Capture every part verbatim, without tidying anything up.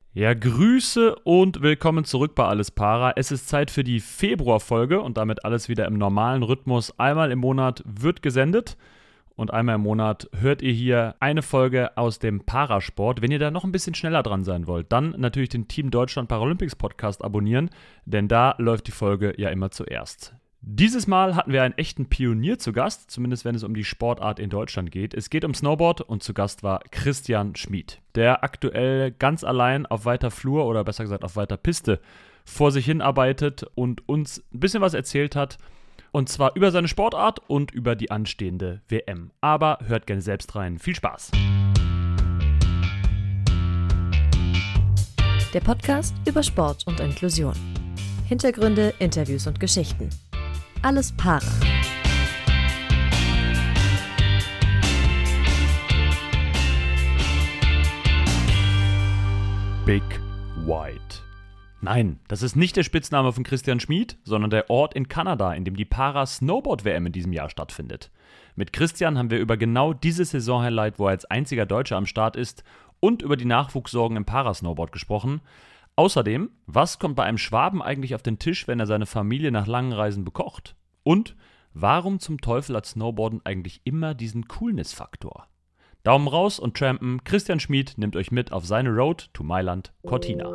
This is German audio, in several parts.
Ja, Grüße und willkommen zurück bei Alles Para. Es ist Zeit für die Februarfolge und damit alles wieder im normalen Rhythmus. Einmal im Monat wird gesendet und einmal im Monat hört ihr hier eine Folge aus dem Parasport. Wenn ihr da noch ein bisschen schneller dran sein wollt, dann natürlich den Team Deutschland Paralympics Podcast abonnieren, denn da läuft die Folge ja immer zuerst. Dieses Mal hatten wir einen echten Pionier zu Gast, zumindest wenn es um die Sportart in Deutschland geht. Es geht um Snowboard und zu Gast war Christian Schmid, der aktuell ganz allein auf weiter Flur oder besser gesagt auf weiter Piste vor sich hin arbeitet und uns ein bisschen was erzählt hat. Und zwar über seine Sportart und über die anstehende W M. Aber hört gerne selbst rein. Viel Spaß! Der Podcast über Sport und Inklusion. Hintergründe, Interviews und Geschichten. Alles Para. Big White. Nein, das ist nicht der Spitzname von Christian Schmid, sondern der Ort in Kanada, in dem die Para-Snowboard-W M in diesem Jahr stattfindet. Mit Christian haben wir über genau dieses Saison-Highlight, wo er als einziger Deutscher am Start ist, und über die Nachwuchssorgen im Parasnowboard gesprochen. Außerdem, was kommt bei einem Schwaben eigentlich auf den Tisch, wenn er seine Familie nach langen Reisen bekocht? Und warum zum Teufel hat Snowboarden eigentlich immer diesen Coolness-Faktor? Daumen raus und trampen, Christian Schmid nimmt euch mit auf seine Road to Mailand Cortina.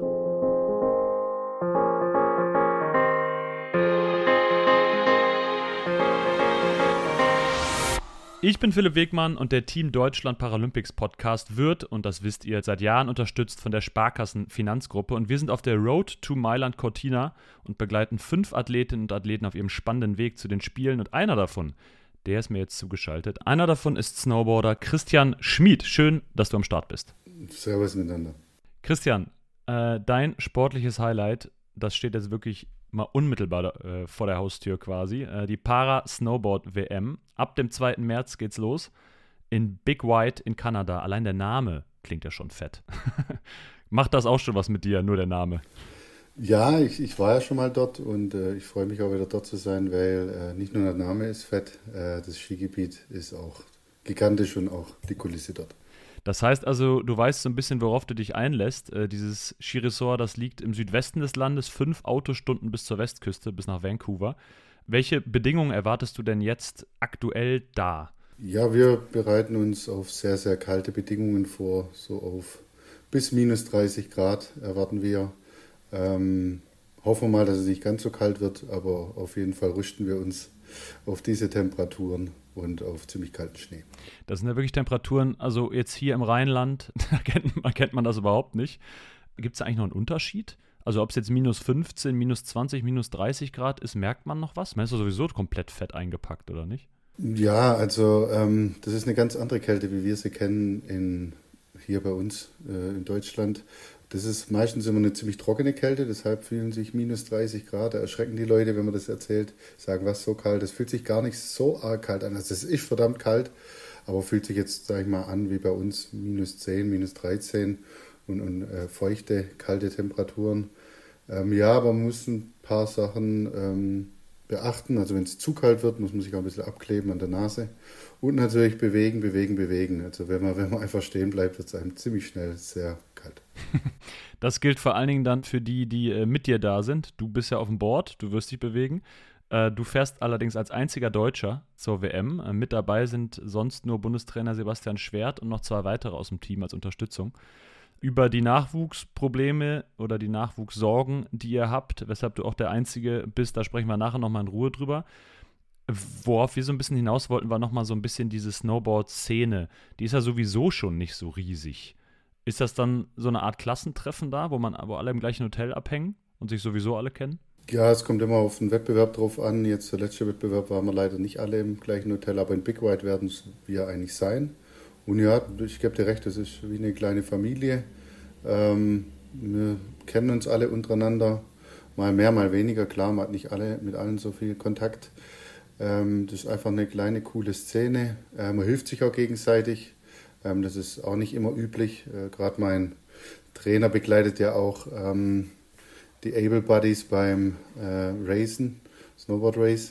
Ich bin Philipp Wegmann und der Team Deutschland Paralympics Podcast wird, und das wisst ihr, seit Jahren unterstützt von der Sparkassen Finanzgruppe, und wir sind auf der Road to Mailand Cortina und begleiten fünf Athletinnen und Athleten auf ihrem spannenden Weg zu den Spielen, und einer davon, der ist mir jetzt zugeschaltet, einer davon ist Snowboarder Christian Schmid. Schön, dass du am Start bist. Servus miteinander. Christian, äh, dein sportliches Highlight, das steht jetzt wirklich mal unmittelbar äh, vor der Haustür quasi. Äh, die Para-Snowboard-W M. Ab dem zweiten März geht's los. In Big White in Kanada. Allein der Name klingt ja schon fett. Macht das auch schon was mit dir, nur der Name? Ja, ich, ich war ja schon mal dort und äh, ich freue mich auch wieder dort zu sein, weil äh, nicht nur der Name ist fett, äh, das Skigebiet ist auch gigantisch und auch die Kulisse dort. Das heißt also, du weißt so ein bisschen, worauf du dich einlässt. Äh, dieses Skiresort, das liegt im Südwesten des Landes, fünf Autostunden bis zur Westküste, bis nach Vancouver. Welche Bedingungen erwartest du denn jetzt aktuell da? Ja, wir bereiten uns auf sehr, sehr kalte Bedingungen vor. So auf bis minus dreißig Grad erwarten wir. Ähm, hoffen wir mal, dass es nicht ganz so kalt wird, aber auf jeden Fall rüsten wir uns auf diese Temperaturen und auf ziemlich kalten Schnee. Das sind ja wirklich Temperaturen, also jetzt hier im Rheinland, da kennt man, kennt man das überhaupt nicht. Gibt es da eigentlich noch einen Unterschied? Also ob es jetzt minus fünfzehn, minus zwanzig, minus dreißig Grad ist, merkt man noch was? Man ist doch sowieso komplett fett eingepackt, oder nicht? Ja, also ähm, das ist eine ganz andere Kälte, wie wir sie kennen in, hier bei uns äh, in Deutschland. Das ist meistens immer eine ziemlich trockene Kälte, deshalb fühlen sich minus dreißig Grad. Da erschrecken die Leute, wenn man das erzählt, sagen, was so kalt. Das fühlt sich gar nicht so arg kalt an. Also es ist verdammt kalt, aber fühlt sich jetzt, sag ich mal, an wie bei uns minus zehn, minus dreizehn und, und äh, feuchte, kalte Temperaturen. Ähm, ja, aber man muss ein paar Sachen ähm, beachten. Also wenn es zu kalt wird, muss man sich auch ein bisschen abkleben an der Nase. Und natürlich bewegen, bewegen, bewegen. Also wenn man, wenn man einfach stehen bleibt, wird es einem ziemlich schnell sehr kalt. Das gilt vor allen Dingen dann für die, die äh, mit dir da sind. Du bist ja auf dem Board, du wirst dich bewegen. Äh, du fährst allerdings als einziger Deutscher zur W M. Äh, mit dabei sind sonst nur Bundestrainer Sebastian Schwert und noch zwei weitere aus dem Team als Unterstützung. Über die Nachwuchsprobleme oder die Nachwuchssorgen, die ihr habt, weshalb du auch der Einzige bist, da sprechen wir nachher nochmal in Ruhe drüber. Worauf wir so ein bisschen hinaus wollten, war nochmal so ein bisschen diese Snowboard-Szene. Die ist ja sowieso schon nicht so riesig. Ist das dann so eine Art Klassentreffen da, wo man aber alle im gleichen Hotel abhängen und sich sowieso alle kennen? Ja, es kommt immer auf den Wettbewerb drauf an. Jetzt der letzte Wettbewerb waren wir leider nicht alle im gleichen Hotel, aber in Big White werden es wir eigentlich sein. Und ja, ich gebe dir recht, das ist wie eine kleine Familie. Ähm, wir kennen uns alle untereinander, mal mehr, mal weniger. Klar, man hat nicht alle mit allen so viel Kontakt. Ähm, das ist einfach eine kleine, coole Szene. Äh, man hilft sich auch gegenseitig. Ähm, das ist auch nicht immer üblich. Äh, Gerade mein Trainer begleitet ja auch ähm, die Able Buddies beim äh, Racen, Snowboard Race.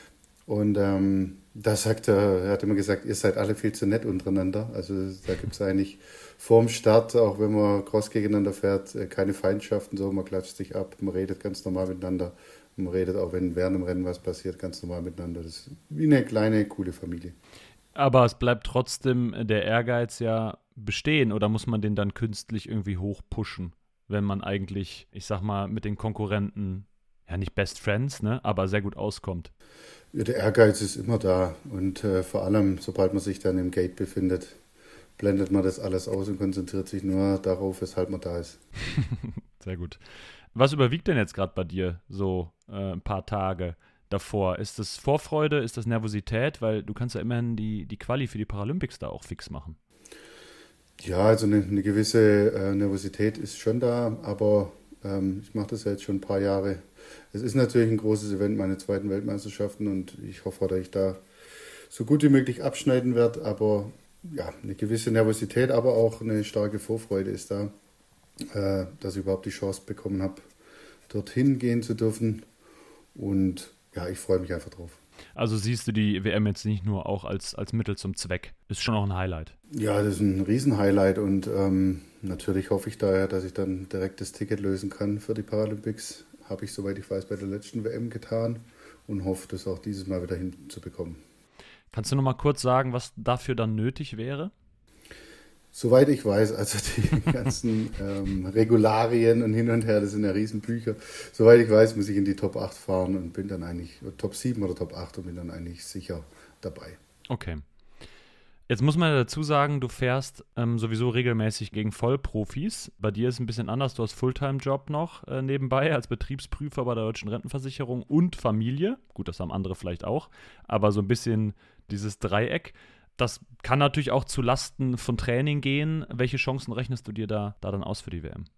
Und ähm, da sagt er, er hat immer gesagt, ihr seid alle viel zu nett untereinander. Also da gibt es eigentlich vorm Start, auch wenn man Cross gegeneinander fährt, keine Feindschaften, so, man klatscht sich ab, man redet ganz normal miteinander. Man redet auch, wenn während dem Rennen was passiert, ganz normal miteinander. Das ist wie eine kleine, coole Familie. Aber es bleibt trotzdem der Ehrgeiz ja bestehen, oder muss man den dann künstlich irgendwie hochpushen, wenn man eigentlich, ich sag mal, mit den Konkurrenten, ja nicht Best Friends, ne, aber sehr gut auskommt? Ja, der Ehrgeiz ist immer da und äh, vor allem, sobald man sich dann im Gate befindet, blendet man das alles aus und konzentriert sich nur darauf, weshalb man da ist. Sehr gut. Was überwiegt denn jetzt gerade bei dir so äh, ein paar Tage davor? Ist das Vorfreude, ist das Nervosität? Weil du kannst ja immerhin die, die Quali für die Paralympics da auch fix machen. Ja, also eine, eine gewisse äh, Nervosität ist schon da, aber ähm, ich mache das ja jetzt schon ein paar Jahre. Es ist natürlich ein großes Event, meine zweiten Weltmeisterschaften, und ich hoffe, dass ich da so gut wie möglich abschneiden werde, aber ja, eine gewisse Nervosität, aber auch eine starke Vorfreude ist da, äh, dass ich überhaupt die Chance bekommen habe, dorthin gehen zu dürfen, und ja, ich freue mich einfach drauf. Also siehst du die W M jetzt nicht nur auch als, als Mittel zum Zweck? Ist schon auch ein Highlight. Ja, das ist ein Riesenhighlight, und ähm, natürlich hoffe ich daher, dass ich dann direkt das Ticket lösen kann für die Paralympics. Habe ich, soweit ich weiß, bei der letzten W M getan und hoffe, das auch dieses Mal wieder hinzubekommen. Kannst du noch mal kurz sagen, was dafür dann nötig wäre? Soweit ich weiß, also die ganzen ähm, Regularien und hin und her, das sind ja Riesenbücher. Soweit ich weiß, muss ich in die Top acht fahren und bin dann eigentlich, Top sieben oder Top acht, und bin dann eigentlich sicher dabei. Okay. Jetzt muss man dazu sagen, du fährst ähm, sowieso regelmäßig gegen Vollprofis. Bei dir ist es ein bisschen anders. Du hast Fulltime-Job noch äh, nebenbei als Betriebsprüfer bei der Deutschen Rentenversicherung und Familie. Gut, das haben andere vielleicht auch. Aber so ein bisschen dieses Dreieck. Das kann natürlich auch zu Lasten von Training gehen. Welche Chancen rechnest du dir da, da dann aus für die W M?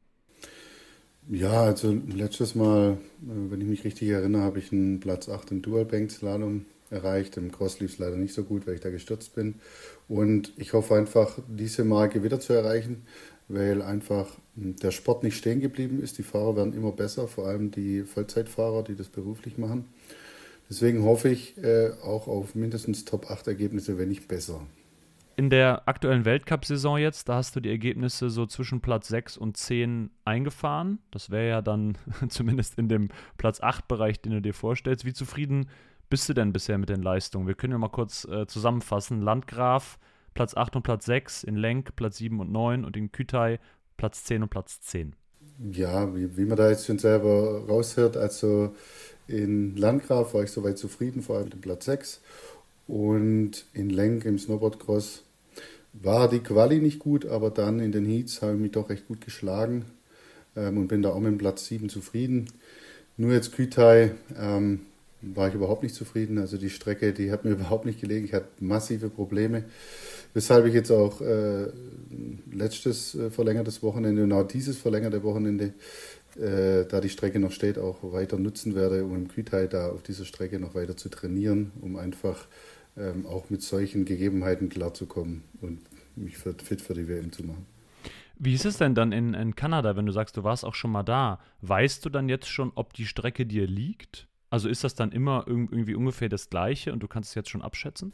Ja, also letztes Mal, wenn ich mich richtig erinnere, habe ich einen Platz acht im Dual-Bank-Slalom erreicht. Im Cross lief es leider nicht so gut, weil ich da gestürzt bin. Und ich hoffe einfach, diese Marke wieder zu erreichen, weil einfach der Sport nicht stehen geblieben ist. Die Fahrer werden immer besser, vor allem die Vollzeitfahrer, die das beruflich machen. Deswegen hoffe ich äh, auch auf mindestens Top acht Ergebnisse, wenn nicht besser. In der aktuellen Weltcup-Saison jetzt, da hast du die Ergebnisse so zwischen Platz sechs und zehn eingefahren. Das wäre ja dann zumindest in dem Platz acht Bereich, den du dir vorstellst. Wie zufrieden bist du denn bisher mit den Leistungen? Wir können ja mal kurz äh, zusammenfassen. Landgraf Platz acht und Platz sechs, in Lenk Platz sieben und neun und in Kütai Platz zehn und Platz zehn. Ja, wie, wie man da jetzt schon selber raushört, also in Landgraf war ich soweit zufrieden, vor allem mit dem Platz sechs. Und in Lenk im Snowboardcross war die Quali nicht gut, aber dann in den Heats habe ich mich doch recht gut geschlagen ähm, und bin da auch mit dem Platz sieben zufrieden. Nur jetzt Kütai ähm, war ich überhaupt nicht zufrieden. Also die Strecke, die hat mir überhaupt nicht gelegen. Ich hatte massive Probleme, weshalb ich jetzt auch äh, letztes äh, verlängertes Wochenende und auch dieses verlängerte Wochenende, äh, da die Strecke noch steht, auch weiter nutzen werde, um im Kütai da auf dieser Strecke noch weiter zu trainieren, um einfach ähm, auch mit solchen Gegebenheiten klarzukommen und mich für, fit für die W M zu machen. Wie ist es denn dann in, in Kanada, wenn du sagst, du warst auch schon mal da? Weißt du dann jetzt schon, ob die Strecke dir liegt? Also ist das dann immer irgendwie ungefähr das Gleiche und du kannst es jetzt schon abschätzen?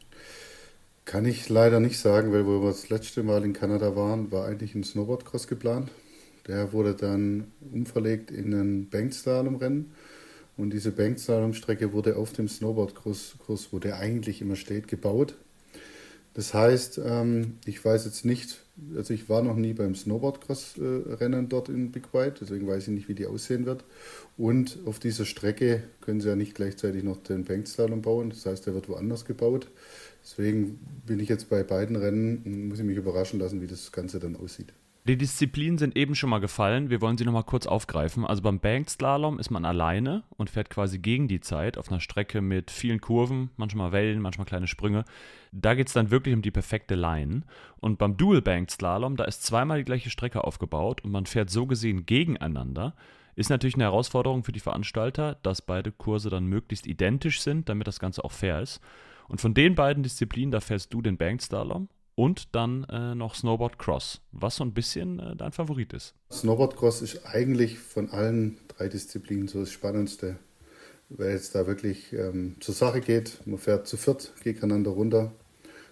Kann ich leider nicht sagen, weil wo wir das letzte Mal in Kanada waren, war eigentlich ein Snowboardcross geplant. Der wurde dann umverlegt in ein Bankslalom-Rennen. Und diese Bankslalom-Strecke wurde auf dem Snowboardkurs, wo der eigentlich immer steht, gebaut. Das heißt, ähm, ich weiß jetzt nicht, also ich war noch nie beim Snowboardcross-Rennen dort in Big White, deswegen weiß ich nicht, wie die aussehen wird. Und auf dieser Strecke können sie ja nicht gleichzeitig noch den Bankslalom bauen, das heißt, der wird woanders gebaut. Deswegen bin ich jetzt bei beiden Rennen und muss ich mich überraschen lassen, wie das Ganze dann aussieht. Die Disziplinen sind eben schon mal gefallen. Wir wollen sie nochmal kurz aufgreifen. Also beim Bankslalom ist man alleine und fährt quasi gegen die Zeit auf einer Strecke mit vielen Kurven, manchmal Wellen, manchmal kleine Sprünge. Da geht es dann wirklich um die perfekte Line. Und beim Dual Bankslalom, da ist zweimal die gleiche Strecke aufgebaut und man fährt so gesehen gegeneinander. Ist natürlich eine Herausforderung für die Veranstalter, dass beide Kurse dann möglichst identisch sind, damit das Ganze auch fair ist. Und von den beiden Disziplinen, da fährst du den Bankslalom und dann äh, noch Snowboard Cross, was so ein bisschen äh, dein Favorit ist. Snowboard Cross ist eigentlich von allen drei Disziplinen so das Spannendste, weil es da wirklich ähm, zur Sache geht. Man fährt zu viert gegeneinander runter.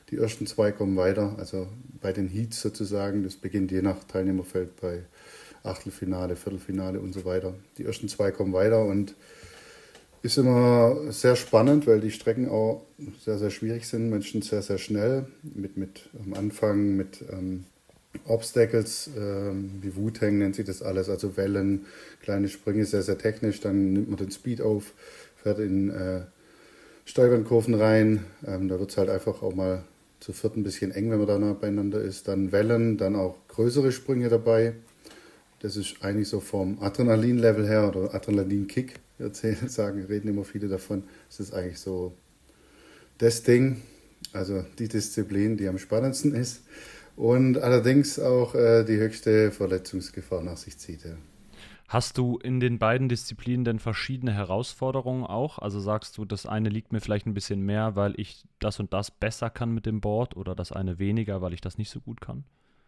Die ersten zwei kommen weiter, also bei den Heats sozusagen. Das beginnt je nach Teilnehmerfeld bei Achtelfinale, Viertelfinale und so weiter. Die ersten zwei kommen weiter und ist immer sehr spannend, weil die Strecken auch sehr, sehr schwierig sind. Menschen sehr, sehr schnell. Mit, mit am Anfang mit ähm, Obstacles, ähm, wie Wu-Tang nennt sich das alles, also Wellen, kleine Sprünge, sehr, sehr technisch. Dann nimmt man den Speed auf, fährt in äh, Steilwandkurven rein. Ähm, da wird es halt einfach auch mal zu viert ein bisschen eng, wenn man da nah beieinander ist. Dann Wellen, dann auch größere Sprünge dabei. Das ist eigentlich so vom Adrenalin-Level her oder Adrenalin-Kick, erzählen, sagen, reden immer viele davon. Das ist eigentlich so das Ding, also die Disziplin, die am spannendsten ist und allerdings auch äh, die höchste Verletzungsgefahr nach sich zieht. Ja. Hast du in den beiden Disziplinen denn verschiedene Herausforderungen auch? Also sagst du, das eine liegt mir vielleicht ein bisschen mehr, weil ich das und das besser kann mit dem Board oder das eine weniger, weil ich das nicht so gut kann?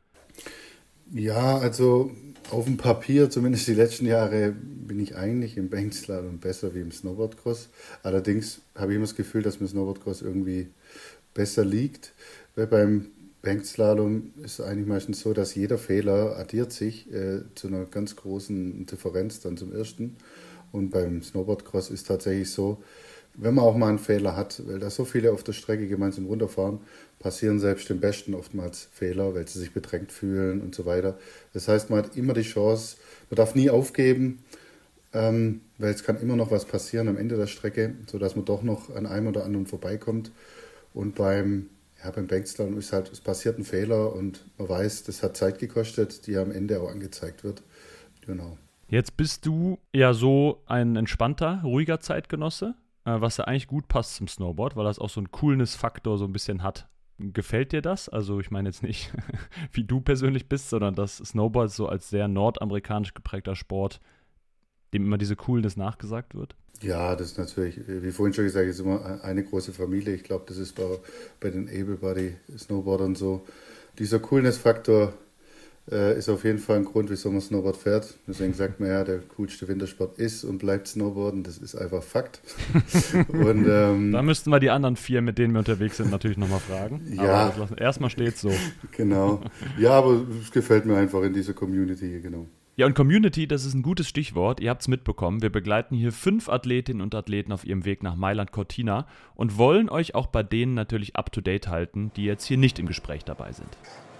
Ja, also auf dem Papier, zumindest die letzten Jahre, bin ich eigentlich im Bankslalom besser wie im Snowboardcross. Allerdings habe ich immer das Gefühl, dass mir Snowboardcross irgendwie besser liegt. Weil beim Bankslalom ist es eigentlich meistens so, dass jeder Fehler addiert sich äh, zu einer ganz großen Differenz dann zum ersten. Und beim Snowboardcross ist tatsächlich so, wenn man auch mal einen Fehler hat, weil da so viele auf der Strecke gemeinsam runterfahren, passieren selbst den Besten oftmals Fehler, weil sie sich bedrängt fühlen und so weiter. Das heißt, man hat immer die Chance, man darf nie aufgeben, ähm, weil es kann immer noch was passieren am Ende der Strecke, sodass man doch noch an einem oder anderen vorbeikommt. Und beim, ja, beim Bankslalom ist halt, es passiert ein Fehler und man weiß, das hat Zeit gekostet, die am Ende auch angezeigt wird. Genau. Jetzt bist du ja so ein entspannter, ruhiger Zeitgenosse, was ja eigentlich gut passt zum Snowboard, weil das auch so einen Coolness-Faktor so ein bisschen hat. Gefällt dir das? Also ich meine jetzt nicht, wie du persönlich bist, sondern das Snowboard so als sehr nordamerikanisch geprägter Sport, dem immer diese Coolness nachgesagt wird? Ja, das ist natürlich, wie vorhin schon gesagt, ist immer eine große Familie. Ich glaube, das ist bei, bei den Able-Body-Snowboardern so. Dieser Coolness-Faktor äh, ist auf jeden Fall ein Grund, wieso man Snowboard fährt. Deswegen sagt man ja, der coolste Wintersport ist und bleibt Snowboarden. Das ist einfach Fakt. und, ähm, da müssten wir die anderen vier, mit denen wir unterwegs sind, natürlich nochmal fragen. Ja. Aber erstmal steht's so. Genau. Ja, aber es gefällt mir einfach in dieser Community hier, genau. Ja, und Community, das ist ein gutes Stichwort. Ihr habt es mitbekommen. Wir begleiten hier fünf Athletinnen und Athleten auf ihrem Weg nach Mailand Cortina und wollen euch auch bei denen natürlich up-to-date halten, die jetzt hier nicht im Gespräch dabei sind.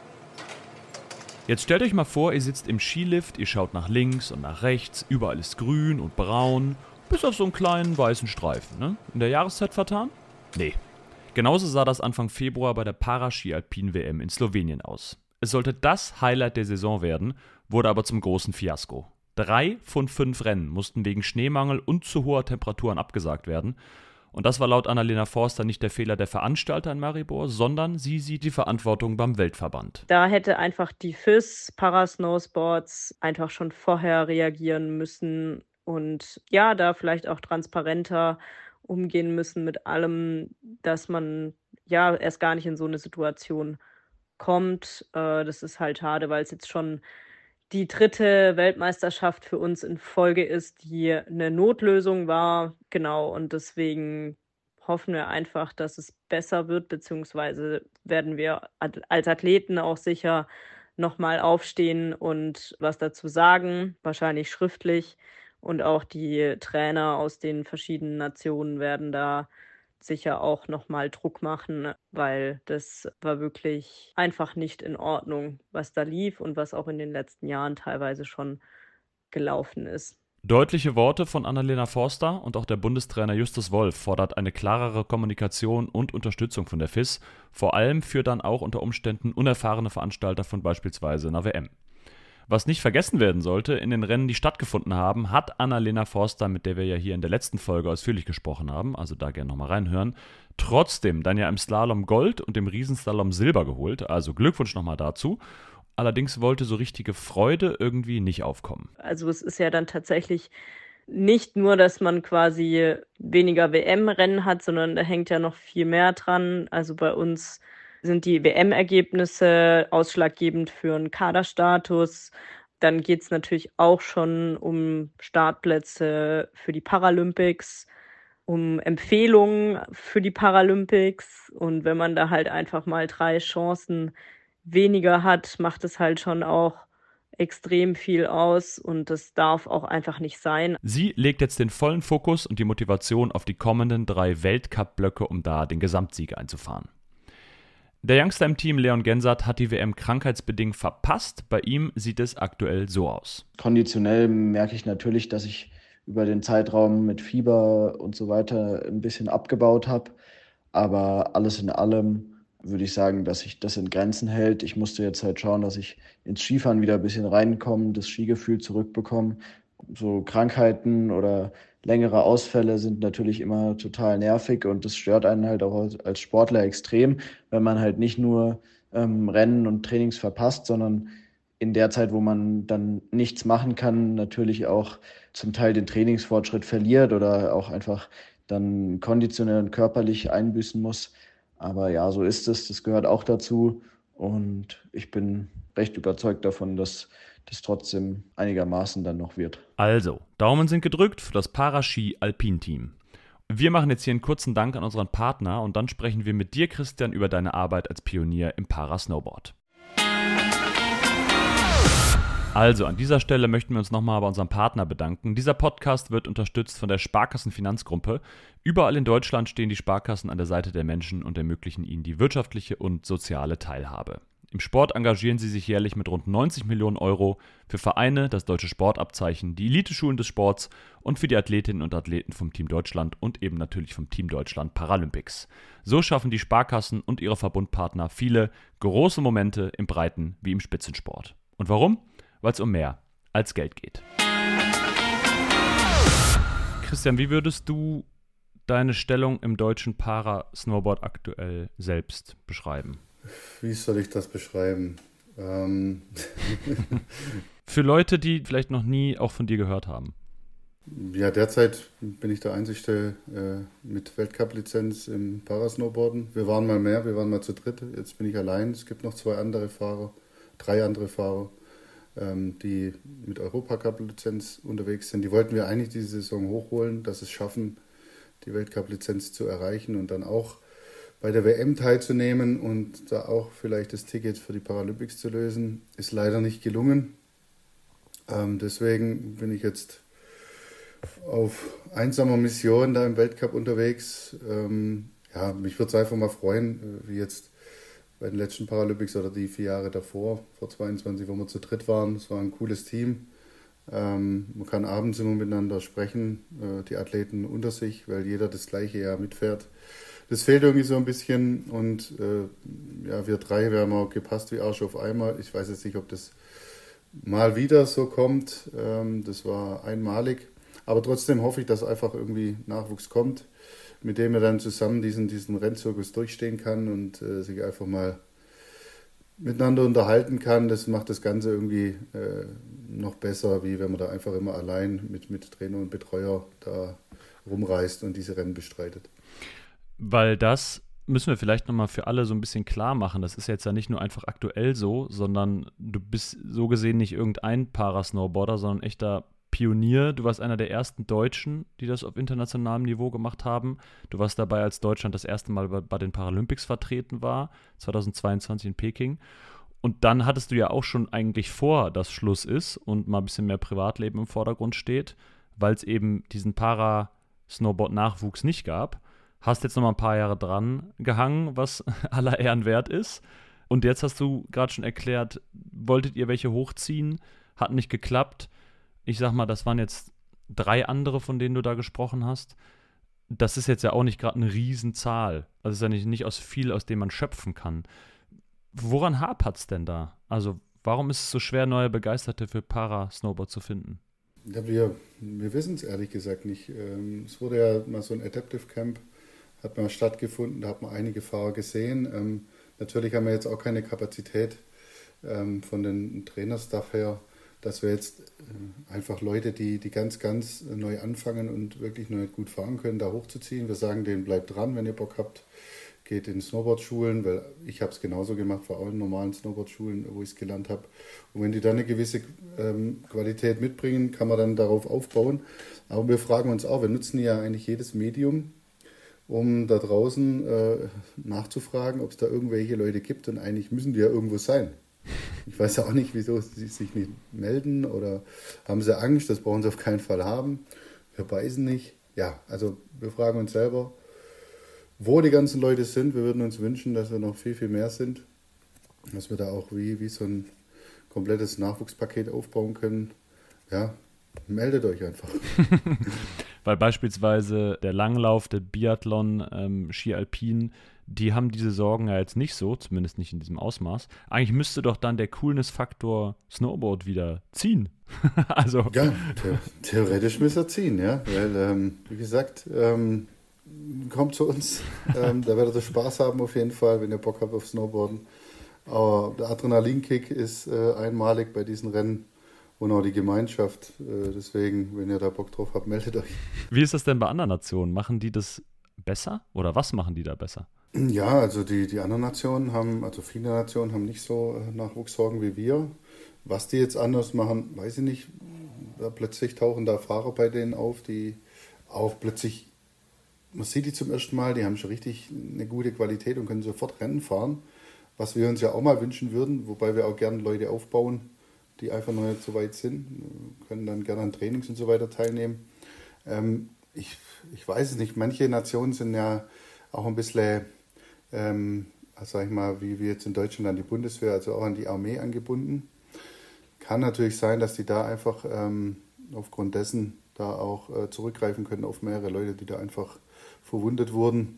Jetzt stellt euch mal vor, ihr sitzt im Skilift, ihr schaut nach links und nach rechts, überall ist grün und braun, bis auf so einen kleinen weißen Streifen, ne? In der Jahreszeit vertan? Nee. Genauso sah das Anfang Februar bei der Paraski-Alpin-W M in Slowenien aus. Es sollte das Highlight der Saison werden, wurde aber zum großen Fiasko. Drei von fünf Rennen mussten wegen Schneemangel und zu hoher Temperaturen abgesagt werden. Und das war laut Annalena Forster nicht der Fehler der Veranstalter in Maribor, sondern sie sieht die Verantwortung beim Weltverband. Da hätte einfach die F I S Parasnowsports einfach schon vorher reagieren müssen und ja, da vielleicht auch transparenter umgehen müssen mit allem, dass man ja erst gar nicht in so eine Situation kommt. Äh, das ist halt schade, weil es jetzt schon die dritte Weltmeisterschaft für uns in Folge ist, die eine Notlösung war. Genau, und deswegen hoffen wir einfach, dass es besser wird, beziehungsweise werden wir als Athleten auch sicher nochmal aufstehen und was dazu sagen, wahrscheinlich schriftlich. Und auch die Trainer aus den verschiedenen Nationen werden da sicher auch nochmal Druck machen, weil das war wirklich einfach nicht in Ordnung, was da lief und was auch in den letzten Jahren teilweise schon gelaufen ist. Deutliche Worte von Annalena Forster und auch der Bundestrainer Justus Wolf fordert eine klarere Kommunikation und Unterstützung von der F I S, vor allem für dann auch unter Umständen unerfahrene Veranstalter von beispielsweise einer W M. Was nicht vergessen werden sollte, in den Rennen, die stattgefunden haben, hat Annalena Forster, mit der wir ja hier in der letzten Folge ausführlich gesprochen haben, also da gerne nochmal reinhören, trotzdem dann ja im Slalom Gold und im Riesenslalom Silber geholt, also Glückwunsch nochmal dazu. Allerdings wollte so richtige Freude irgendwie nicht aufkommen. Also es ist ja dann tatsächlich nicht nur, dass man quasi weniger W M-Rennen hat, sondern da hängt ja noch viel mehr dran. Also bei uns sind die W M-Ergebnisse ausschlaggebend für einen Kaderstatus. Dann geht es natürlich auch schon um Startplätze für die Paralympics. um Empfehlungen für die Paralympics. Und wenn man da halt einfach mal drei Chancen weniger hat, macht es halt schon auch extrem viel aus und das darf auch einfach nicht sein. Sie legt jetzt den vollen Fokus und die Motivation auf die kommenden drei Weltcup-Blöcke, um da den Gesamtsieg einzufahren. Der Youngster im Team, Leon Gensert, hat die W M krankheitsbedingt verpasst. Bei ihm sieht es aktuell so aus. Konditionell merke ich natürlich, dass ich über den Zeitraum mit Fieber und so weiter ein bisschen abgebaut habe. Aber alles in allem würde ich sagen, dass sich das in Grenzen hält. Ich musste jetzt halt schauen, dass ich ins Skifahren wieder ein bisschen reinkomme, das Skigefühl zurückbekomme. So Krankheiten oder längere Ausfälle sind natürlich immer total nervig und das stört einen halt auch als Sportler extrem, wenn man halt nicht nur ähm, Rennen und Trainings verpasst, sondern in der Zeit, wo man dann nichts machen kann, natürlich auch zum Teil den Trainingsfortschritt verliert oder auch einfach dann konditionell und körperlich einbüßen muss. Aber ja, so ist es, das gehört auch dazu und ich bin recht überzeugt davon, dass das trotzdem einigermaßen dann noch wird. Also, Daumen sind gedrückt für das Paraski-Alpin-Team. Wir machen jetzt hier einen kurzen Dank an unseren Partner und dann sprechen wir mit dir, Christian, über deine Arbeit als Pionier im Parasnowboard. Also, an dieser Stelle möchten wir uns nochmal bei unserem Partner bedanken. Dieser Podcast wird unterstützt von der Sparkassen-Finanzgruppe. Überall in Deutschland stehen die Sparkassen an der Seite der Menschen und ermöglichen ihnen die wirtschaftliche und soziale Teilhabe. Im Sport engagieren sie sich jährlich mit rund neunzig Millionen Euro für Vereine, das deutsche Sportabzeichen, die Eliteschulen des Sports und für die Athletinnen und Athleten vom Team Deutschland und eben natürlich vom Team Deutschland Paralympics. So schaffen die Sparkassen und ihre Verbundpartner viele große Momente im Breiten- wie im Spitzensport. Und warum? Weil es um mehr als Geld geht. Christian, wie würdest du deine Stellung im deutschen Parasnowboard aktuell selbst beschreiben? Wie soll ich das beschreiben? Ähm Für Leute, die vielleicht noch nie auch von dir gehört haben. Ja, derzeit bin ich der Einzige äh, mit Weltcup-Lizenz im Parasnowboarden. Wir waren mal mehr, wir waren mal zu dritt. Jetzt bin ich allein. Es gibt noch zwei andere Fahrer, drei andere Fahrer, ähm, die mit Europacup-Lizenz unterwegs sind. Die wollten wir eigentlich diese Saison hochholen, dass es schaffen, die Weltcup-Lizenz zu erreichen und dann auch bei der W M teilzunehmen und da auch vielleicht das Ticket für die Paralympics zu lösen. Ist leider nicht gelungen. Ähm, deswegen bin ich jetzt auf einsamer Mission da im Weltcup unterwegs. Ähm, ja, mich würde es einfach mal freuen, wie jetzt bei den letzten Paralympics oder die vier Jahre davor, vor zweiundzwanzig, wo wir zu dritt waren. Es war ein cooles Team. Ähm, man kann abends immer miteinander sprechen, äh, die Athleten unter sich, weil jeder das gleiche Jahr mitfährt. Das fehlt irgendwie so ein bisschen und äh, ja, wir drei, wir haben auch gepasst wie Arsch auf Eimer. Ich weiß jetzt nicht, ob das mal wieder so kommt. Ähm, das war einmalig. Aber trotzdem hoffe ich, dass einfach irgendwie Nachwuchs kommt, mit dem er dann zusammen diesen, diesen Rennzirkus durchstehen kann und äh, sich einfach mal miteinander unterhalten kann. Das macht das Ganze irgendwie äh, noch besser, wie wenn man da einfach immer allein mit, mit Trainer und Betreuer da rumreist und diese Rennen bestreitet. Weil das müssen wir vielleicht nochmal für alle so ein bisschen klar machen. Das ist jetzt ja nicht nur einfach aktuell so, sondern du bist so gesehen nicht irgendein Parasnowboarder, sondern ein echter Pionier. Du warst einer der ersten Deutschen, die das auf internationalem Niveau gemacht haben. Du warst dabei, als Deutschland das erste Mal bei, bei den Paralympics vertreten war, zweitausendzweiundzwanzig in Peking. Und dann hattest du ja auch schon eigentlich vor, dass Schluss ist und mal ein bisschen mehr Privatleben im Vordergrund steht, weil es eben diesen Parasnowboard-Nachwuchs nicht gab. Hast jetzt noch mal ein paar Jahre dran gehangen, was aller Ehren wert ist. Und jetzt hast du gerade schon erklärt, wolltet ihr welche hochziehen, hat nicht geklappt. Ich sag mal, das waren jetzt drei andere, von denen du da gesprochen hast. Das ist jetzt ja auch nicht gerade eine Riesenzahl. Also es ist ja nicht, nicht aus viel, aus dem man schöpfen kann. Woran hapert es denn da? Also warum ist es so schwer, neue Begeisterte für Parasnowboard zu finden? Ja, wir wir wissen es ehrlich gesagt nicht. Es wurde ja mal so ein Adaptive Camp hat mal stattgefunden, da hat man einige Fahrer gesehen. Ähm, natürlich haben wir jetzt auch keine Kapazität ähm, von den Trainerstaff her, dass wir jetzt äh, einfach Leute, die, die ganz, ganz neu anfangen und wirklich noch nicht gut fahren können, da hochzuziehen. Wir sagen denen, bleibt dran, wenn ihr Bock habt, geht in Snowboardschulen, weil ich habe es genauso gemacht, vor allem normalen Snowboardschulen, wo ich es gelernt habe. Und wenn die dann eine gewisse ähm, Qualität mitbringen, kann man dann darauf aufbauen. Aber wir fragen uns auch, wir nutzen ja eigentlich jedes Medium, um da draußen äh, nachzufragen, ob es da irgendwelche Leute gibt. Und eigentlich müssen die ja irgendwo sein. Ich weiß ja auch nicht, wieso sie sich nicht melden oder haben sie Angst, das brauchen sie auf keinen Fall haben. Wir beißen nicht. Ja, also wir fragen uns selber, wo die ganzen Leute sind. Wir würden uns wünschen, dass wir noch viel, viel mehr sind. Dass wir da auch wie, wie so ein komplettes Nachwuchspaket aufbauen können. Ja, meldet euch einfach. Weil beispielsweise der Langlauf, der Biathlon, ähm, Ski Alpin, die haben diese Sorgen ja jetzt nicht so, zumindest nicht in diesem Ausmaß. Eigentlich müsste doch dann der Coolness-Faktor Snowboard wieder ziehen. Also. Ja, the- theoretisch müsste er ziehen, ja. Weil, ähm, wie gesagt, ähm, kommt zu uns. Ähm, da werdet ihr Spaß haben auf jeden Fall, wenn ihr Bock habt auf Snowboarden. Aber der Adrenalinkick ist äh, einmalig bei diesen Rennen. Und auch die Gemeinschaft. Äh, deswegen, wenn ihr da Bock drauf habt, meldet euch. Wie ist das denn bei anderen Nationen? Machen die das besser? Oder was machen die da besser? Ja, also die, die anderen Nationen haben, also viele Nationen haben nicht so äh, Nachwuchssorgen wie wir. Was die jetzt anders machen, weiß ich nicht. Da plötzlich tauchen da Fahrer bei denen auf, die auch plötzlich, man sieht die zum ersten Mal, die haben schon richtig eine gute Qualität und können sofort Rennen fahren. Was wir uns ja auch mal wünschen würden, wobei wir auch gerne Leute aufbauen, die einfach noch nicht so weit sind, können dann gerne an Trainings und so weiter teilnehmen. Ähm, ich, ich weiß es nicht, manche Nationen sind ja auch ein bisschen, ähm, sag ich mal, wie wir jetzt in Deutschland an die Bundeswehr, also auch an die Armee angebunden. Kann natürlich sein, dass die da einfach ähm, aufgrund dessen da auch äh, zurückgreifen können auf mehrere Leute, die da einfach verwundet wurden,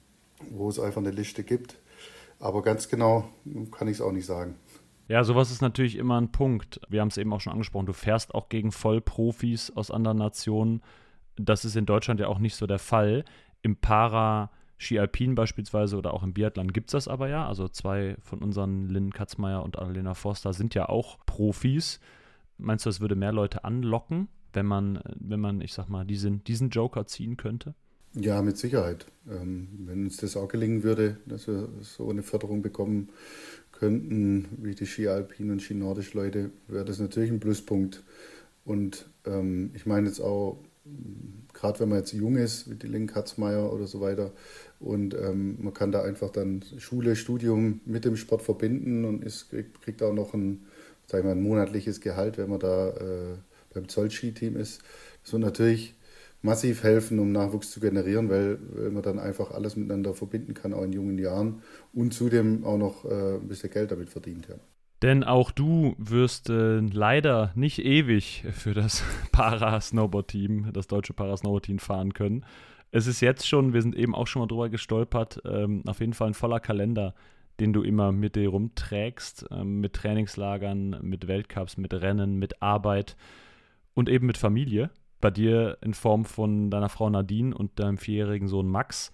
wo es einfach eine Liste gibt. Aber ganz genau kann ich es auch nicht sagen. Ja, sowas ist natürlich immer ein Punkt. Wir haben es eben auch schon angesprochen, du fährst auch gegen Vollprofis aus anderen Nationen. Das ist in Deutschland ja auch nicht so der Fall. Im Para-Ski Alpin beispielsweise oder auch im Biathlon gibt es das aber ja. Also zwei von unseren, Lynn Katzmeier und Annalena Forster, sind ja auch Profis. Meinst du, das würde mehr Leute anlocken, wenn man, wenn man, ich sag mal, diesen, diesen Joker ziehen könnte? Ja, mit Sicherheit. Ähm, wenn uns das auch gelingen würde, dass wir so eine Förderung bekommen könnten, wie die Ski Alpin und Ski Nordisch Leute, wäre das natürlich ein Pluspunkt. Und ähm, ich meine jetzt auch, gerade wenn man jetzt jung ist, wie die Lynn Katzmeier oder so weiter, und ähm, man kann da einfach dann Schule, Studium mit dem Sport verbinden und ist, kriegt, kriegt auch noch ein, sag ich mal, ein monatliches Gehalt, wenn man da äh, beim Zoll-Ski-Team ist. Das wird natürlich massiv helfen, um Nachwuchs zu generieren, weil, weil man dann einfach alles miteinander verbinden kann, auch in jungen Jahren, und zudem auch noch äh, ein bisschen Geld damit verdient. Ja. Denn auch du wirst äh, leider nicht ewig für das Para-Snowboard-Team, das deutsche Para-Snowboard-Team fahren können. Es ist jetzt schon, wir sind eben auch schon mal drüber gestolpert, ähm, auf jeden Fall ein voller Kalender, den du immer mit dir rumträgst, ähm, mit Trainingslagern, mit Weltcups, mit Rennen, mit Arbeit und eben mit Familie. Bei dir in Form von deiner Frau Nadine und deinem vierjährigen Sohn Max.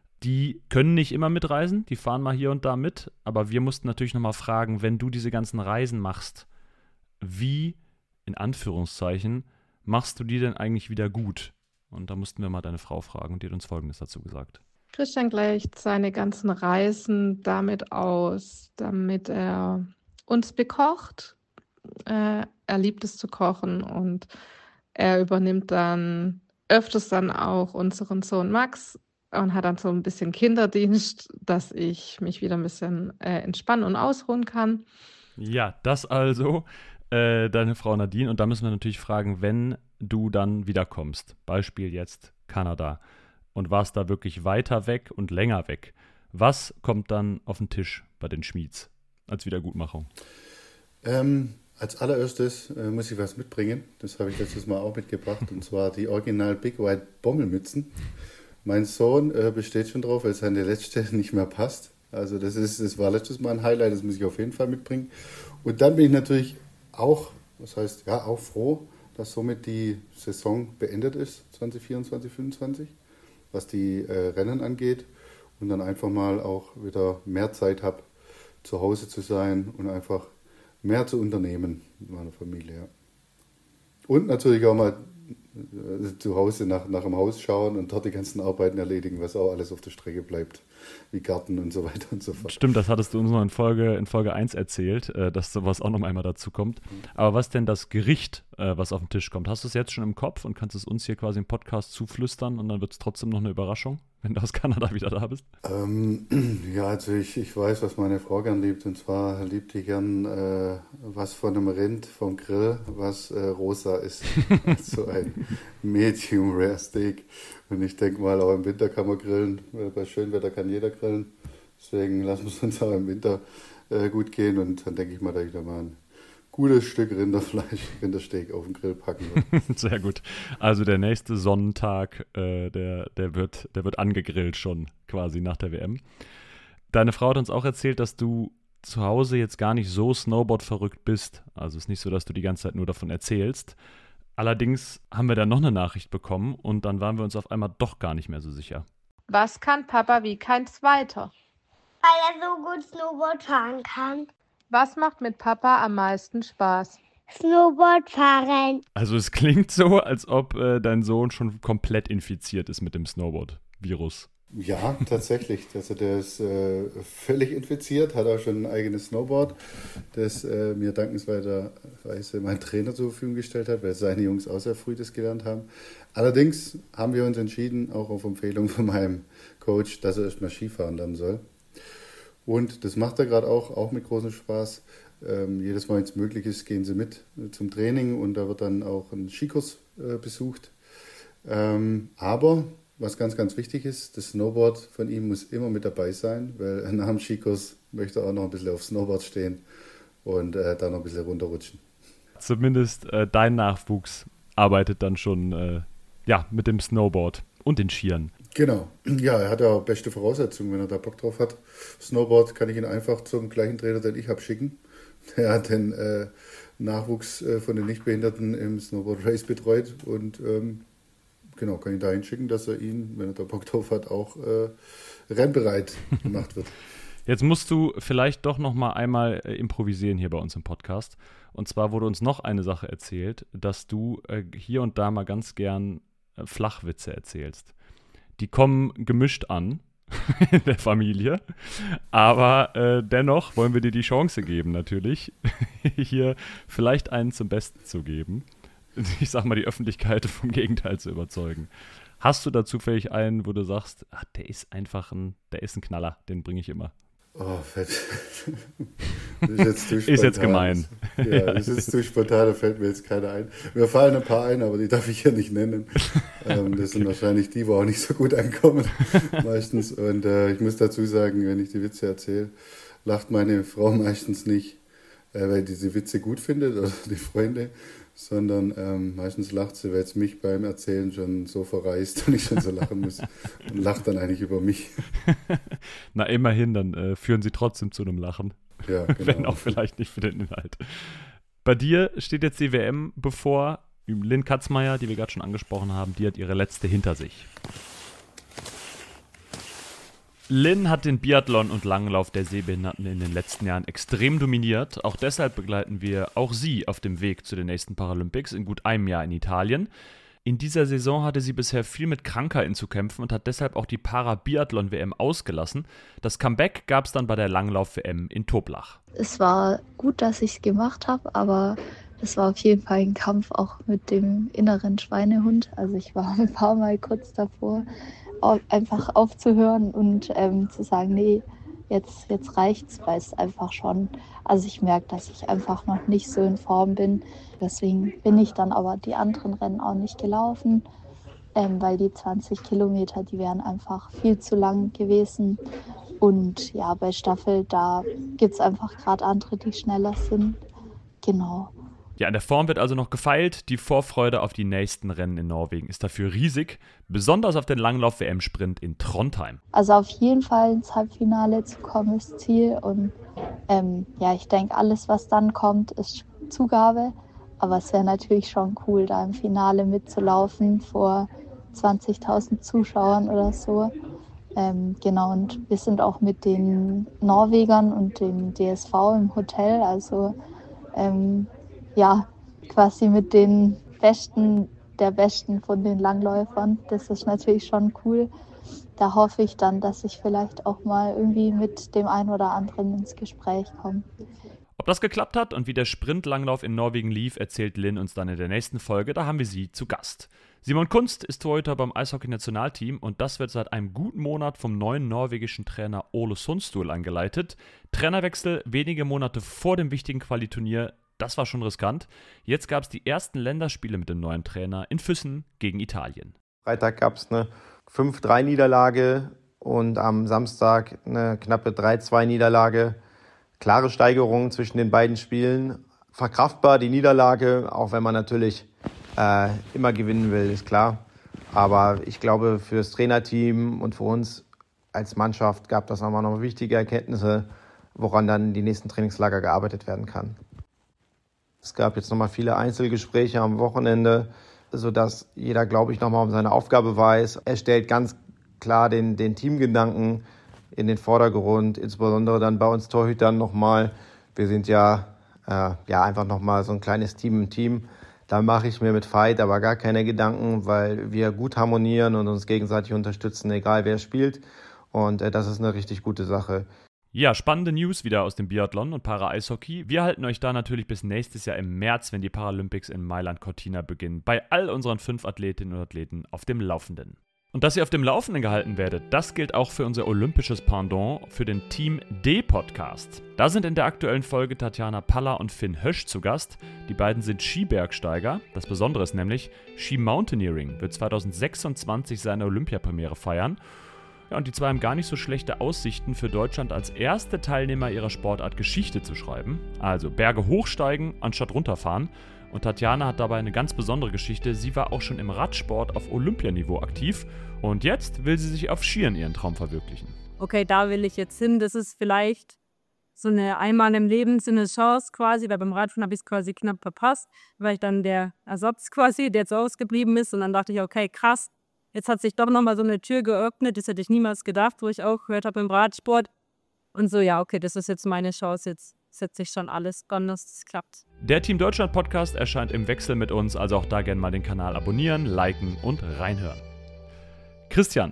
Die können nicht immer mitreisen, die fahren mal hier und da mit, aber wir mussten natürlich nochmal fragen, wenn du diese ganzen Reisen machst, wie, in Anführungszeichen, machst du die denn eigentlich wieder gut? Und da mussten wir mal deine Frau fragen und die hat uns Folgendes dazu gesagt. Christian gleicht seine ganzen Reisen damit aus, damit er uns bekocht. Äh, er liebt es zu kochen und er übernimmt dann öfters dann auch unseren Sohn Max und hat dann so ein bisschen Kinderdienst, dass ich mich wieder ein bisschen äh, entspannen und ausruhen kann. Ja, das also äh, deine Frau Nadine. Und da müssen wir natürlich fragen, wenn du dann wiederkommst, Beispiel jetzt Kanada, und warst da wirklich weiter weg und länger weg, was kommt dann auf den Tisch bei den Schmieds als Wiedergutmachung? Ähm, als allererstes äh, muss ich was mitbringen. Das habe ich letztes Mal auch mitgebracht. Und zwar die Original Big White Bommelmützen. Mein Sohn äh, besteht schon drauf, weil seine letzte nicht mehr passt. Also das ist, das war letztes Mal ein Highlight, das muss ich auf jeden Fall mitbringen. Und dann bin ich natürlich auch, was heißt, ja, auch froh, dass somit die Saison beendet ist, zwanzig vierundzwanzig, fünfundzwanzig, was die äh, Rennen angeht. Und dann einfach mal auch wieder mehr Zeit habe, zu Hause zu sein und einfach mehr zu unternehmen mit meiner Familie. Ja. Und natürlich auch mal äh, zu Hause nach, nach dem Haus schauen und dort die ganzen Arbeiten erledigen, was auch alles auf der Strecke bleibt, wie Garten und so weiter und so fort. Stimmt, das hattest du uns noch in Folge, in Folge eins erzählt, äh, dass sowas auch noch einmal dazu kommt. Aber was denn das Gericht, äh, was auf den Tisch kommt? Hast du es jetzt schon im Kopf und kannst es uns hier quasi im Podcast zuflüstern und dann wird es trotzdem noch eine Überraschung, wenn du aus Kanada wieder da bist? Ähm, ja, also ich, ich weiß, was meine Frau gern liebt, und zwar liebt die gern äh, was von einem Rind vom Grill, was äh, rosa ist. So ein Medium Rare Steak. Und ich denke mal, auch im Winter kann man grillen, weil bei schönem Wetter kann jeder grillen. Deswegen lassen wir es uns auch im Winter äh, gut gehen, und dann denke ich mal, dass ich da mal ein gutes Stück Rinderfleisch, Rindersteak auf den Grill packen wird. Sehr gut. Also der nächste Sonnentag, äh, der, der, wird, der wird angegrillt schon quasi nach der W M. Deine Frau hat uns auch erzählt, dass du zu Hause jetzt gar nicht so Snowboard-verrückt bist. Also es ist nicht so, dass du die ganze Zeit nur davon erzählst. Allerdings haben wir dann noch eine Nachricht bekommen und dann waren wir uns auf einmal doch gar nicht mehr so sicher. Was kann Papa wie kein Zweiter? Weil er so gut Snowboard fahren kann. Was macht mit Papa am meisten Spaß? Snowboard fahren. Also es klingt so, als ob äh, dein Sohn schon komplett infiziert ist mit dem Snowboard-Virus. Ja, tatsächlich. Also der ist äh, völlig infiziert, hat auch schon ein eigenes Snowboard, das äh, mir dankenswerterweise mein Trainer zur Verfügung gestellt hat, weil seine Jungs auch sehr früh das gelernt haben. Allerdings haben wir uns entschieden, auch auf Empfehlung von meinem Coach, dass er erstmal Skifahren lernen soll. Und das macht er gerade auch, auch mit großem Spaß. Ähm, jedes Mal, wenn es möglich ist, gehen sie mit äh, zum Training, und da wird dann auch ein Skikurs äh, besucht. Ähm, aber was ganz, ganz wichtig ist, das Snowboard von ihm muss immer mit dabei sein, weil nach dem Skikurs möchte er auch noch ein bisschen auf Snowboard stehen und äh, da noch ein bisschen runterrutschen. Zumindest äh, dein Nachwuchs arbeitet dann schon äh, ja, mit dem Snowboard und den Skiern. Genau. Ja, er hat ja auch beste Voraussetzungen, wenn er da Bock drauf hat. Snowboard kann ich ihn einfach zum gleichen Trainer, den ich habe, schicken. Der hat den äh, Nachwuchs äh, von den Nichtbehinderten im Snowboard Race betreut, und ähm, genau, kann ich dahin schicken, dass er ihn, wenn er da Bock drauf hat, auch äh, rennbereit gemacht wird. Jetzt musst du vielleicht doch noch mal einmal äh, improvisieren hier bei uns im Podcast. Und zwar wurde uns noch eine Sache erzählt, dass du äh, hier und da mal ganz gern äh, Flachwitze erzählst. Die kommen gemischt an in der Familie, aber äh, dennoch wollen wir dir die Chance geben, natürlich, hier vielleicht einen zum Besten zu geben. Ich sag mal, die Öffentlichkeit vom Gegenteil zu überzeugen. Hast du da zufällig einen, wo du sagst, ach, der ist einfach ein, der ist ein Knaller, den bringe ich immer? Oh, fett. Das ist jetzt, zu ist jetzt gemein. Ja, das ist zu spontan, da fällt mir jetzt keiner ein. Mir fallen ein paar ein, aber die darf ich hier nicht nennen. Ähm, das sind wahrscheinlich die, wo auch nicht so gut ankommen, meistens. Und äh, ich muss dazu sagen, wenn ich die Witze erzähle, lacht meine Frau meistens nicht, äh, weil die diese Witze gut findet, oder die Freunde, sondern ähm, meistens lacht sie, weil es mich beim Erzählen schon so verreißt und ich schon so lachen muss, und lacht dann eigentlich über mich. Na, immerhin, dann äh, führen sie trotzdem zu einem Lachen. Ja, genau. Wenn auch vielleicht nicht für den Inhalt. Bei dir steht jetzt die W M bevor. Lynn Katzmeier, die wir gerade schon angesprochen haben, die hat ihre letzte hinter sich. Lynn hat den Biathlon und Langlauf der Sehbehinderten in den letzten Jahren extrem dominiert. Auch deshalb begleiten wir auch sie auf dem Weg zu den nächsten Paralympics in gut einem Jahr in Italien. In dieser Saison hatte sie bisher viel mit Krankheiten zu kämpfen und hat deshalb auch die Para-Biathlon-W M ausgelassen. Das Comeback gab es dann bei der Langlauf-W M in Toblach. Es war gut, dass ich es gemacht habe, aber es war auf jeden Fall ein Kampf auch mit dem inneren Schweinehund. Also ich war ein paar Mal kurz davor, einfach aufzuhören und ähm, zu sagen, nee, jetzt, jetzt reicht's, weil es einfach schon, also ich merke, dass ich einfach noch nicht so in Form bin. Deswegen bin ich dann aber die anderen Rennen auch nicht gelaufen, ähm, weil die zwanzig Kilometer, die wären einfach viel zu lang gewesen. Und ja, bei Staffel, da gibt es einfach gerade andere, die schneller sind. Genau. Ja, an der Form wird also noch gefeilt. Die Vorfreude auf die nächsten Rennen in Norwegen ist dafür riesig, besonders auf den Langlauf-W M-Sprint in Trondheim. Also auf jeden Fall ins Halbfinale zu kommen ist Ziel. Und ähm, ja, ich denke, alles, was dann kommt, ist Zugabe. Aber es wäre natürlich schon cool, da im Finale mitzulaufen vor zwanzigtausend Zuschauern oder so. Ähm, genau, und wir sind auch mit den Norwegern und dem D S V im Hotel, also ähm, ja, quasi mit den besten der Besten von den Langläufern. Das ist natürlich schon cool. Da hoffe ich dann, dass ich vielleicht auch mal irgendwie mit dem einen oder anderen ins Gespräch komme. Ob das geklappt hat und wie der Sprintlanglauf in Norwegen lief, erzählt Lynn uns dann in der nächsten Folge. Da haben wir sie zu Gast. Simon Kunst ist Torhüter beim Eishockey-Nationalteam und das wird seit einem guten Monat vom neuen norwegischen Trainer Ole Sundstol angeleitet. Trainerwechsel wenige Monate vor dem wichtigen Qualiturnier, das war schon riskant. Jetzt gab es die ersten Länderspiele mit dem neuen Trainer in Füssen gegen Italien. Freitag gab es eine fünf drei Niederlage und am Samstag eine knappe drei zwei Niederlage. Klare Steigerung zwischen den beiden Spielen. Verkraftbar die Niederlage, auch wenn man natürlich äh, immer gewinnen will, ist klar. Aber ich glaube, für das Trainerteam und für uns als Mannschaft gab das nochmal noch wichtige Erkenntnisse, woran dann die nächsten Trainingslager gearbeitet werden kann. Es gab jetzt nochmal viele Einzelgespräche am Wochenende, sodass jeder, glaube ich, nochmal um seine Aufgabe weiß. Er stellt ganz klar den, den Teamgedanken in den Vordergrund, insbesondere dann bei uns Torhütern nochmal. Wir sind ja, äh, ja einfach nochmal so ein kleines Team im Team. Da mache ich mir mit Veit aber gar keine Gedanken, weil wir gut harmonieren und uns gegenseitig unterstützen, egal wer spielt. Und äh, das ist eine richtig gute Sache. Ja, spannende News wieder aus dem Biathlon und Para-Eishockey. Wir halten euch da natürlich bis nächstes Jahr im März, wenn die Paralympics in Mailand Cortina beginnen, bei all unseren fünf Athletinnen und Athleten auf dem Laufenden. Und dass ihr auf dem Laufenden gehalten werdet, das gilt auch für unser olympisches Pendant, für den Team D-Podcast. Da sind in der aktuellen Folge Tatjana Paller und Finn Hösch zu Gast. Die beiden sind Skibergsteiger. Das Besondere ist nämlich, Ski Mountaineering wird zwanzig sechsundzwanzig seine Olympiapremiere feiern. Ja, und die zwei haben gar nicht so schlechte Aussichten für Deutschland als erste Teilnehmer ihrer Sportart Geschichte zu schreiben. Also Berge hochsteigen anstatt runterfahren. Und Tatjana hat dabei eine ganz besondere Geschichte. Sie war auch schon im Radsport auf Olympianiveau aktiv. Und jetzt will sie sich auf Skiern ihren Traum verwirklichen. Okay, da will ich jetzt hin. Das ist vielleicht so eine einmal im Leben so eine Chance quasi, weil beim Radfahren habe ich es quasi knapp verpasst, weil ich dann der Ersatz quasi, der jetzt ausgeblieben ist. Und dann dachte ich, okay, krass. Jetzt hat sich doch nochmal so eine Tür geöffnet, das hätte ich niemals gedacht, wo ich auch gehört habe im Radsport. Und so, ja, okay, das ist jetzt meine Chance, jetzt setze ich schon alles dran, dass es klappt. Der Team Deutschland Podcast erscheint im Wechsel mit uns, also auch da gerne mal den Kanal abonnieren, liken und reinhören. Christian,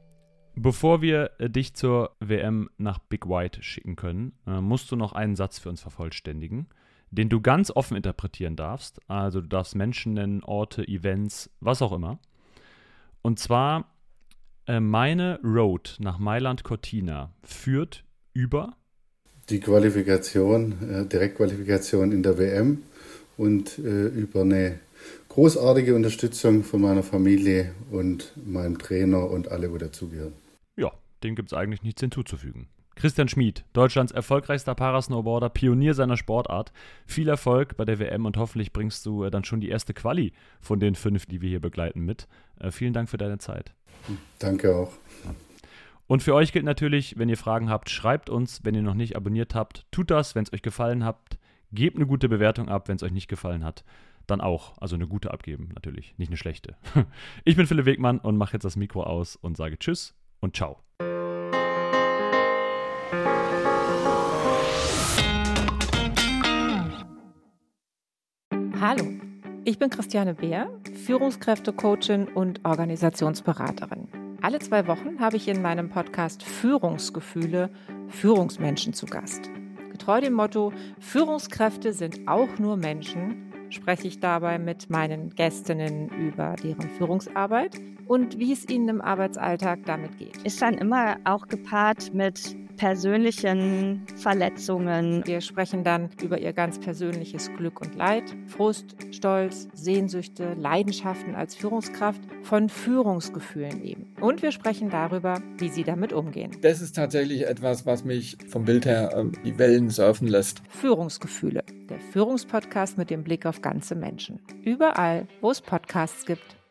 bevor wir dich zur W M nach Big White schicken können, musst du noch einen Satz für uns vervollständigen, den du ganz offen interpretieren darfst. Also du darfst Menschen nennen, Orte, Events, was auch immer. Und zwar, äh, meine Road nach Mailand Cortina führt über die Qualifikation, äh, Direktqualifikation in der W M und äh, über eine großartige Unterstützung von meiner Familie und meinem Trainer und alle, wo dazugehören. Ja, dem gibt es eigentlich nichts hinzuzufügen. Christian Schmid, Deutschlands erfolgreichster Parasnowboarder, Pionier seiner Sportart. Viel Erfolg bei der W M und hoffentlich bringst du äh, dann schon die erste Quali von den fünf, die wir hier begleiten, mit. Äh, vielen Dank für deine Zeit. Danke auch. Und für euch gilt natürlich, wenn ihr Fragen habt, schreibt uns. Wenn ihr noch nicht abonniert habt, tut das. Wenn es euch gefallen hat, gebt eine gute Bewertung ab. Wenn es euch nicht gefallen hat, dann auch. Also eine gute abgeben, natürlich, nicht eine schlechte. Ich bin Philipp Wegmann und mache jetzt das Mikro aus und sage Tschüss und Ciao. Hallo, ich bin Christiane Beer, Führungskräftecoachin und Organisationsberaterin. Alle zwei Wochen habe ich in meinem Podcast Führungsgefühle Führungsmenschen zu Gast. Getreu dem Motto, Führungskräfte sind auch nur Menschen, spreche ich dabei mit meinen Gästinnen über deren Führungsarbeit und wie es ihnen im Arbeitsalltag damit geht. Ist dann immer auch gepaart mit persönlichen Verletzungen. Wir sprechen dann über ihr ganz persönliches Glück und Leid, Frust, Stolz, Sehnsüchte, Leidenschaften als Führungskraft, von Führungsgefühlen eben. Und wir sprechen darüber, wie sie damit umgehen. Das ist tatsächlich etwas, was mich vom Bild her äh, die Wellen surfen lässt. Führungsgefühle, der Führungspodcast mit dem Blick auf ganze Menschen. Überall, wo es Podcasts gibt.